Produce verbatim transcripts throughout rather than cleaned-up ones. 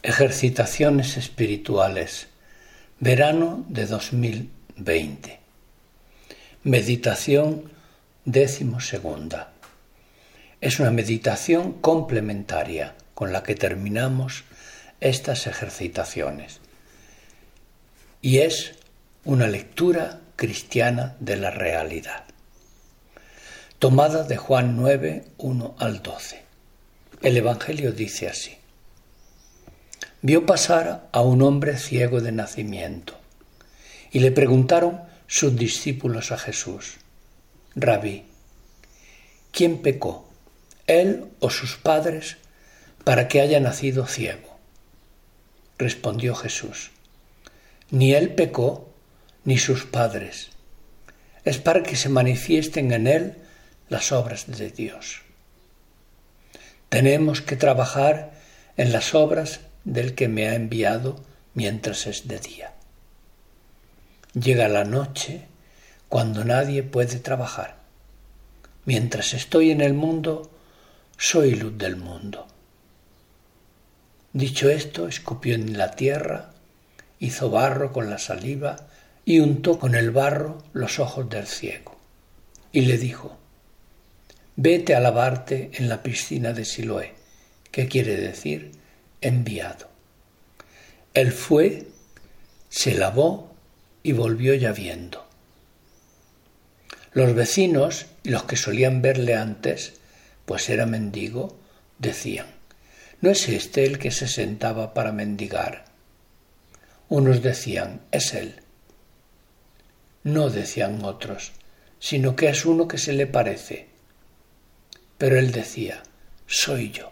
Ejercitaciones espirituales, verano de dos mil veinte. Meditación décimo segunda. Es una meditación complementaria con la que terminamos estas ejercitaciones y es una lectura cristiana de la realidad, tomada de Juan nueve, uno al doce. El Evangelio dice así: vio pasar a un hombre ciego de nacimiento y le preguntaron sus discípulos a Jesús: Rabí, ¿quién pecó, él o sus padres, para que haya nacido ciego? Respondió Jesús: ni él pecó, ni sus padres. Es para que se manifiesten en él las obras de Dios. Tenemos que trabajar en las obras del que me ha enviado mientras es de día. Llega la noche cuando nadie puede trabajar. Mientras estoy en el mundo, soy luz del mundo. Dicho esto, escupió en la tierra, hizo barro con la saliva y untó con el barro los ojos del ciego. Y le dijo: vete a lavarte en la piscina de Siloé, que quiere decir enviado. Él fue, se lavó y volvió ya viendo. Los vecinos y los que solían verle antes, pues era mendigo, decían: ¿no es este el que se sentaba para mendigar? Unos decían: es él. No, decían otros, sino que es uno que se le parece. Pero él decía: soy yo.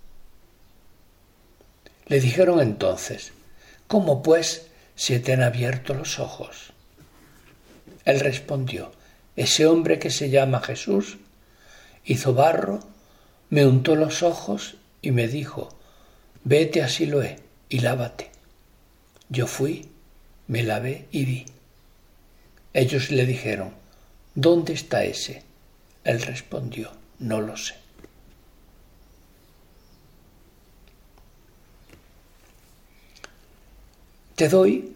Le dijeron entonces: ¿cómo pues se te han abierto los ojos? Él respondió: ese hombre que se llama Jesús hizo barro, me untó los ojos y me dijo: vete a Siloé y lávate. Yo fui, me lavé y vi. Ellos le dijeron: ¿dónde está ese? Él respondió: no lo sé. Te doy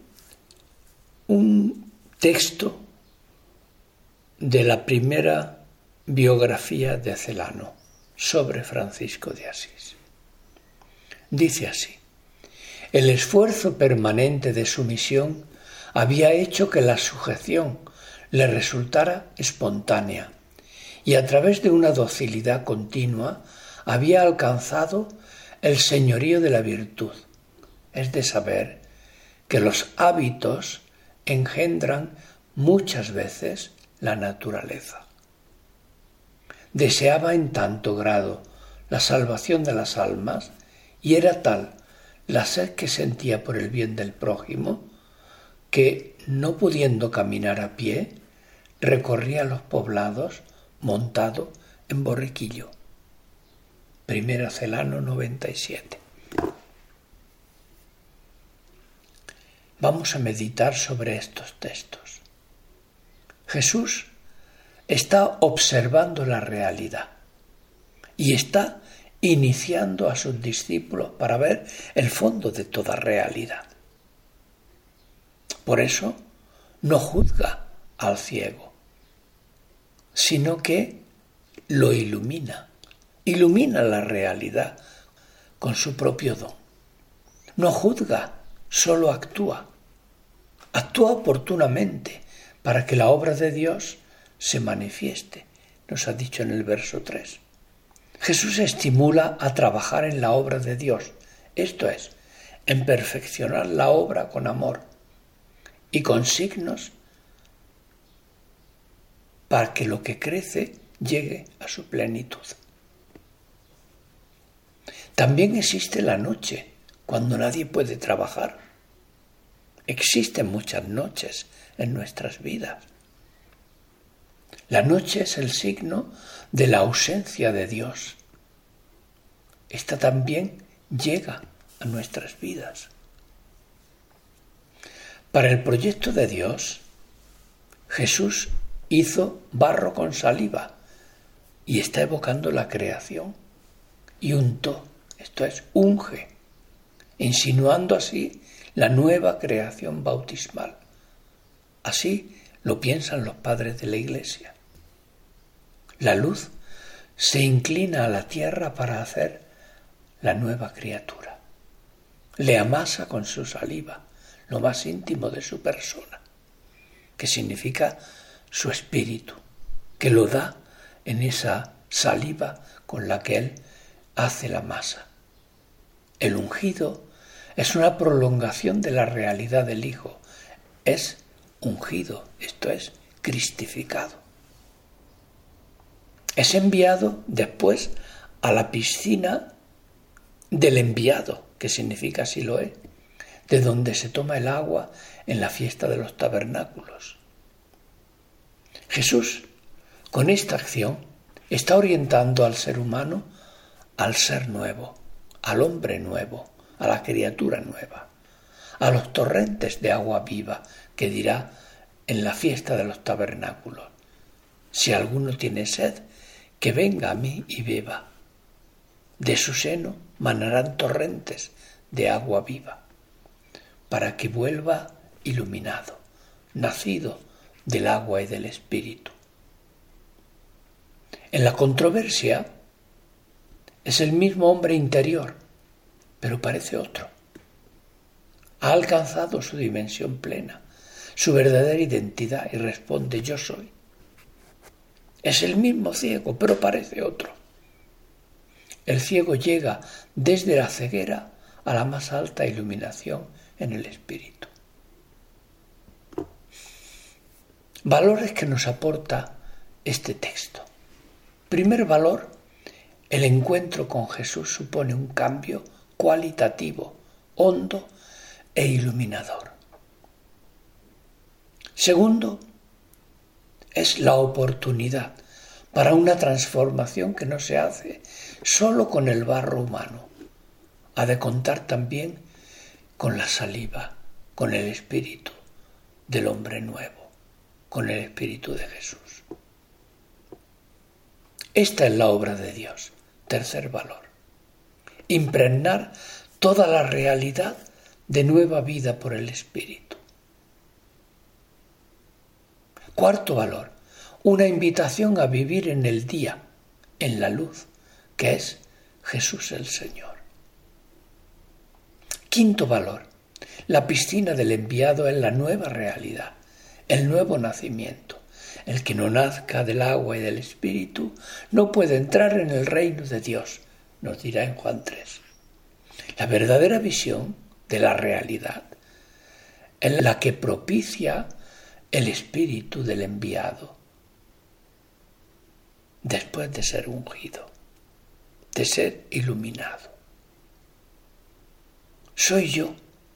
un texto de la primera biografía de Celano sobre Francisco de Asís. Dice así: el esfuerzo permanente de su misión había hecho que la sujeción le resultara espontánea y a través de una docilidad continua había alcanzado el señorío de la virtud, es de saber que los hábitos engendran muchas veces la naturaleza. Deseaba en tanto grado la salvación de las almas y era tal la sed que sentía por el bien del prójimo que, no pudiendo caminar a pie, recorría los poblados montado en borriquillo. Primera Celano noventa y siete. Vamos a meditar sobre estos textos. Jesús está observando la realidad y está iniciando a sus discípulos para ver el fondo de toda realidad. Por eso no juzga al ciego, sino que lo ilumina, ilumina la realidad con su propio don. No juzga, solo actúa. Actúa oportunamente para que la obra de Dios se manifieste, nos ha dicho en el verso tres. Jesús estimula a trabajar en la obra de Dios, esto es, en perfeccionar la obra con amor y con signos para que lo que crece llegue a su plenitud. También existe la noche, cuando nadie puede trabajar. Existen muchas noches en nuestras vidas. La noche es el signo de la ausencia de Dios. Esta también llega a nuestras vidas. Para el proyecto de Dios, Jesús hizo barro con saliva y está evocando la creación. Y untó, esto es, unge, insinuando así la nueva creación bautismal. Así lo piensan los padres de la Iglesia. La luz se inclina a la tierra para hacer la nueva criatura. Le amasa con su saliva, lo más íntimo de su persona, que significa su espíritu, que lo da en esa saliva con la que él hace la masa. El ungido es una prolongación de la realidad del Hijo. Es ungido, esto es, cristificado. Es enviado después a la piscina del enviado, que significa Siloé, de donde se toma el agua en la fiesta de los tabernáculos. Jesús, con esta acción, está orientando al ser humano al ser nuevo, al hombre nuevo, a la criatura nueva, a los torrentes de agua viva que dirá en la fiesta de los tabernáculos: si alguno tiene sed, que venga a mí y beba. De su seno manarán torrentes de agua viva, para que vuelva iluminado, nacido del agua y del Espíritu. En la controversia es el mismo hombre interior, pero parece otro. Ha alcanzado su dimensión plena, su verdadera identidad, y responde: yo soy. Es el mismo ciego, pero parece otro. El ciego llega desde la ceguera a la más alta iluminación en el Espíritu. Valores que nos aporta este texto. Primer valor: el encuentro con Jesús supone un cambio cualitativo, hondo e iluminador. Segundo, es la oportunidad para una transformación que no se hace solo con el barro humano. Ha de contar también con la saliva, con el espíritu del hombre nuevo, con el espíritu de Jesús. Esta es la obra de Dios. Tercer valor: impregnar toda la realidad de nueva vida por el Espíritu. Cuarto valor: una invitación a vivir en el día, en la luz, que es Jesús el Señor. Quinto valor: la piscina del enviado es la nueva realidad, el nuevo nacimiento. El que no nazca del agua y del Espíritu no puede entrar en el reino de Dios, nos dirá en Juan tres. La verdadera visión de la realidad es la que propicia el espíritu del enviado después de ser ungido, de ser iluminado. Soy yo,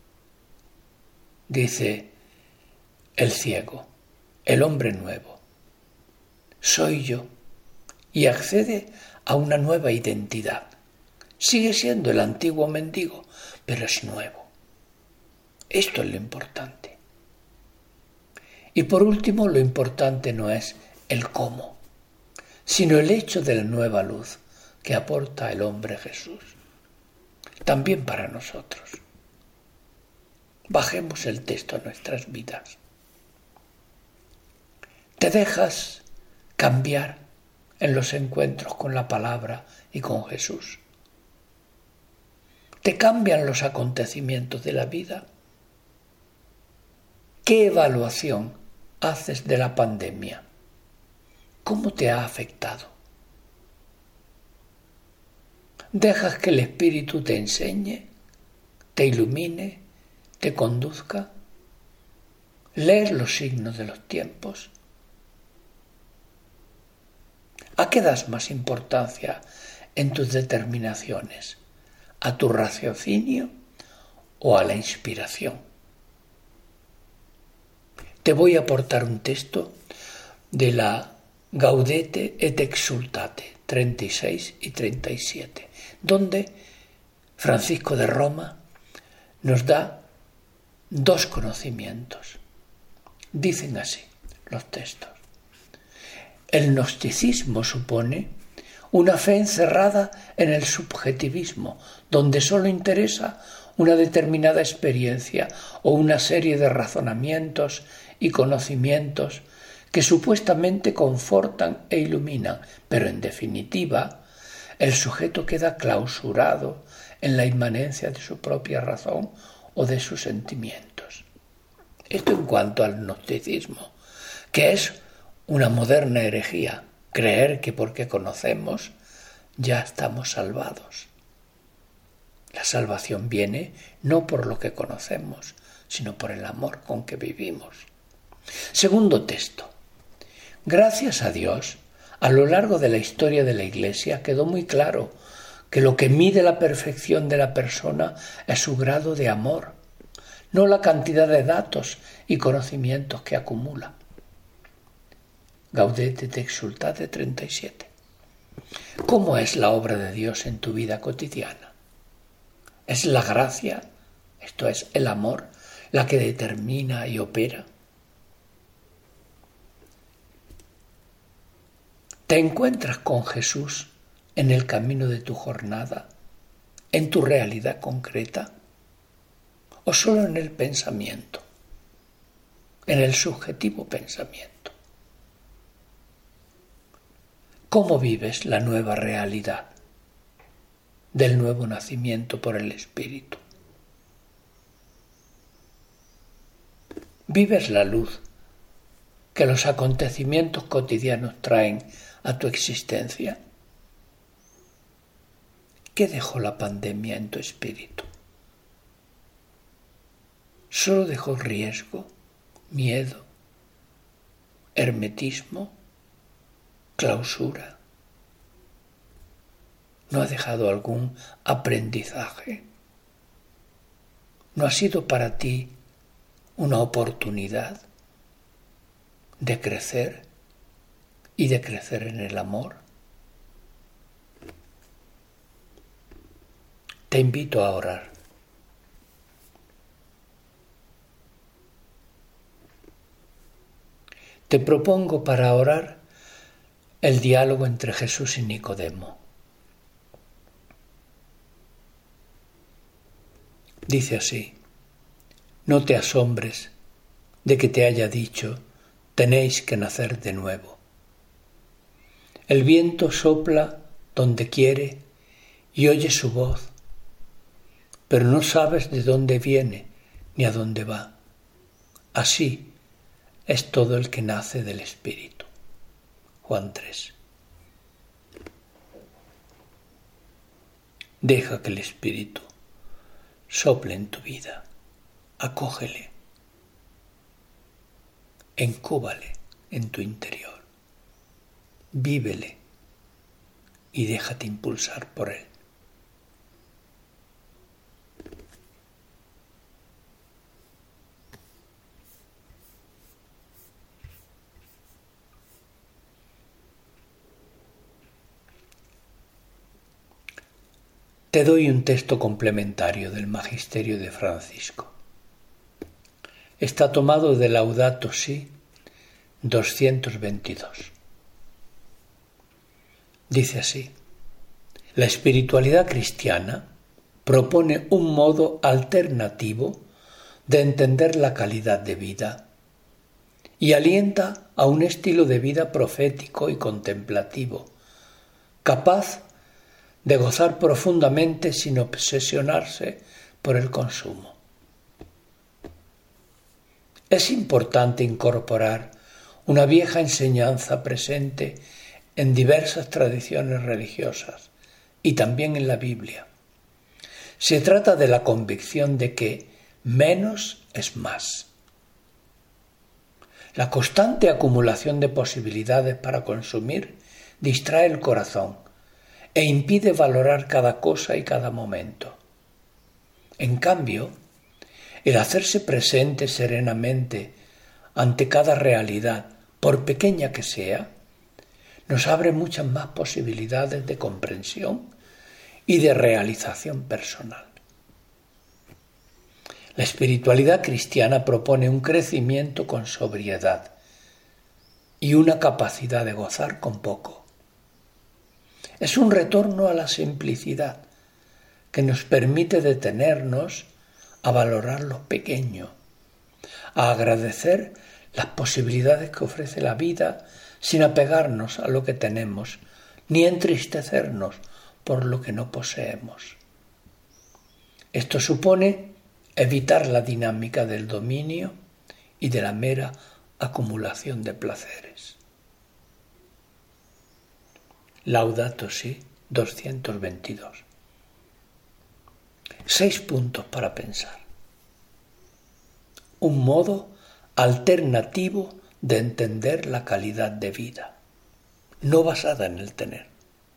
dice el ciego, el hombre nuevo. Soy yo, y accede a una nueva identidad. Sigue siendo el antiguo mendigo, pero es nuevo. Esto es lo importante. Y por último, lo importante no es el cómo, sino el hecho de la nueva luz que aporta el hombre Jesús, también para nosotros. Bajemos el texto a nuestras vidas. ¿Te dejas cambiar en los encuentros con la palabra y con Jesús? ¿Te cambian los acontecimientos de la vida? ¿Qué evaluación haces de la pandemia? ¿Cómo te ha afectado? ¿Dejas que el Espíritu te enseñe, te ilumine, te conduzca? ¿Lees los signos de los tiempos? ¿A qué das más importancia en tus determinaciones? ¿A tu raciocinio o a la inspiración? Te voy a aportar un texto de la Gaudete et Exsultate treinta y seis y treinta y siete, donde Francisco de Roma nos da dos conocimientos. Dicen así los textos: el gnosticismo supone una fe encerrada en el subjetivismo, donde solo interesa una determinada experiencia o una serie de razonamientos y conocimientos que supuestamente confortan e iluminan, pero en definitiva el sujeto queda clausurado en la inmanencia de su propia razón o de sus sentimientos. Esto en cuanto al gnosticismo, que es una moderna herejía, creer que porque conocemos ya estamos salvados. La salvación viene no por lo que conocemos, sino por el amor con que vivimos. Segundo texto. Gracias a Dios, a lo largo de la historia de la Iglesia quedó muy claro que lo que mide la perfección de la persona es su grado de amor, no la cantidad de datos y conocimientos que acumula. Gaudete et Exsultate treinta y siete. ¿Cómo es la obra de Dios en tu vida cotidiana? ¿Es la gracia, esto es, el amor, la que determina y opera? ¿Te encuentras con Jesús en el camino de tu jornada, en tu realidad concreta, o solo en el pensamiento, en el subjetivo pensamiento? ¿Cómo vives la nueva realidad del nuevo nacimiento por el Espíritu? ¿Vives la luz que los acontecimientos cotidianos traen a tu existencia? ¿Qué dejó la pandemia en tu espíritu? ¿Solo dejó riesgo, miedo, hermetismo, clausura? ¿No ha dejado algún aprendizaje? ¿No ha sido para ti una oportunidad de crecer y de crecer en el amor? Te invito a orar. Te propongo para orar el diálogo entre Jesús y Nicodemo. Dice así: no te asombres de que te haya dicho, tenéis que nacer de nuevo. El viento sopla donde quiere y oyes su voz, pero no sabes de dónde viene ni a dónde va. Así es todo el que nace del Espíritu. Juan tres. Deja que el Espíritu sople en tu vida, acógele, encúbale en tu interior, vívele y déjate impulsar por él. Te doy un texto complementario del Magisterio de Francisco. Está tomado de Laudato Si doscientos veintidós. Dice así: la espiritualidad cristiana propone un modo alternativo de entender la calidad de vida y alienta a un estilo de vida profético y contemplativo, capaz de gozar profundamente sin obsesionarse por el consumo. Es importante incorporar una vieja enseñanza presente en diversas tradiciones religiosas y también en la Biblia. Se trata de la convicción de que menos es más. La constante acumulación de posibilidades para consumir distrae el corazón e impide valorar cada cosa y cada momento. En cambio, el hacerse presente serenamente ante cada realidad, por pequeña que sea, nos abre muchas más posibilidades de comprensión y de realización personal. La espiritualidad cristiana propone un crecimiento con sobriedad y una capacidad de gozar con poco. Es un retorno a la simplicidad que nos permite detenernos a valorar lo pequeño, a agradecer las posibilidades que ofrece la vida sin apegarnos a lo que tenemos, ni entristecernos por lo que no poseemos. Esto supone evitar la dinámica del dominio y de la mera acumulación de placeres. Laudato Si, doscientos veintidós. Seis puntos para pensar. Un modo alternativo de entender la calidad de vida, no basada en el tener.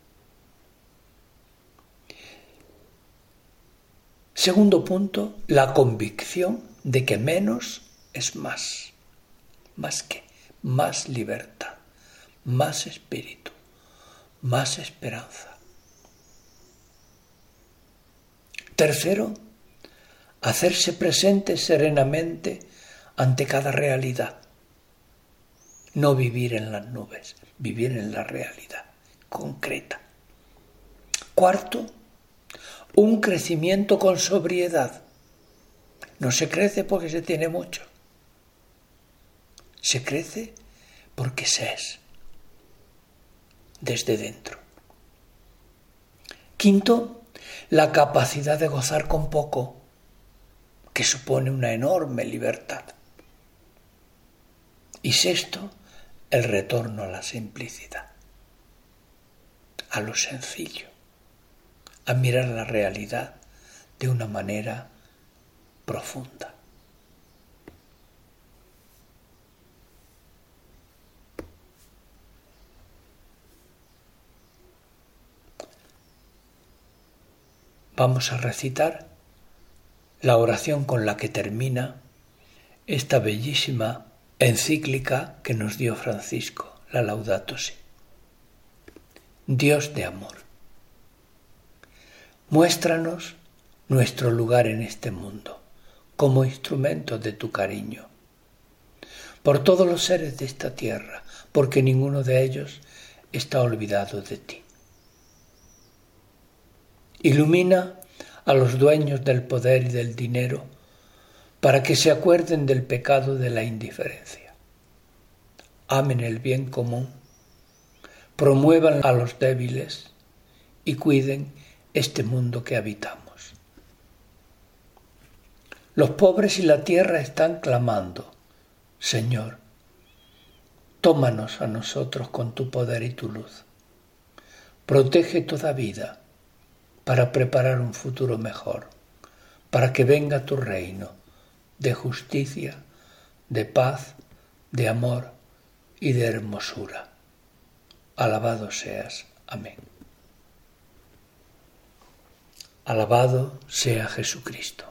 Segundo punto, la convicción de que menos es más. ¿Más qué? Más libertad, más espíritu, más esperanza. Tercero, hacerse presente serenamente ante cada realidad. No vivir en las nubes, vivir en la realidad concreta. Cuarto, un crecimiento con sobriedad. No se crece porque se tiene mucho. Se crece porque se es desde dentro. Quinto, la capacidad de gozar con poco, que supone una enorme libertad. Y sexto, el retorno a la simplicidad, a lo sencillo, a mirar la realidad de una manera profunda. Vamos a recitar la oración con la que termina esta bellísima encíclica que nos dio Francisco, la Laudato Si. Dios de amor, muéstranos nuestro lugar en este mundo como instrumento de tu cariño, por todos los seres de esta tierra, porque ninguno de ellos está olvidado de ti. Ilumina a los dueños del poder y del dinero para que se acuerden del pecado de la indiferencia. Amen el bien común, promuevan a los débiles y cuiden este mundo que habitamos. Los pobres y la tierra están clamando: Señor, tómanos a nosotros con tu poder y tu luz. Protege toda vida para preparar un futuro mejor, para que venga tu reino de justicia, de paz, de amor y de hermosura. Alabado seas. Amén. Alabado sea Jesucristo.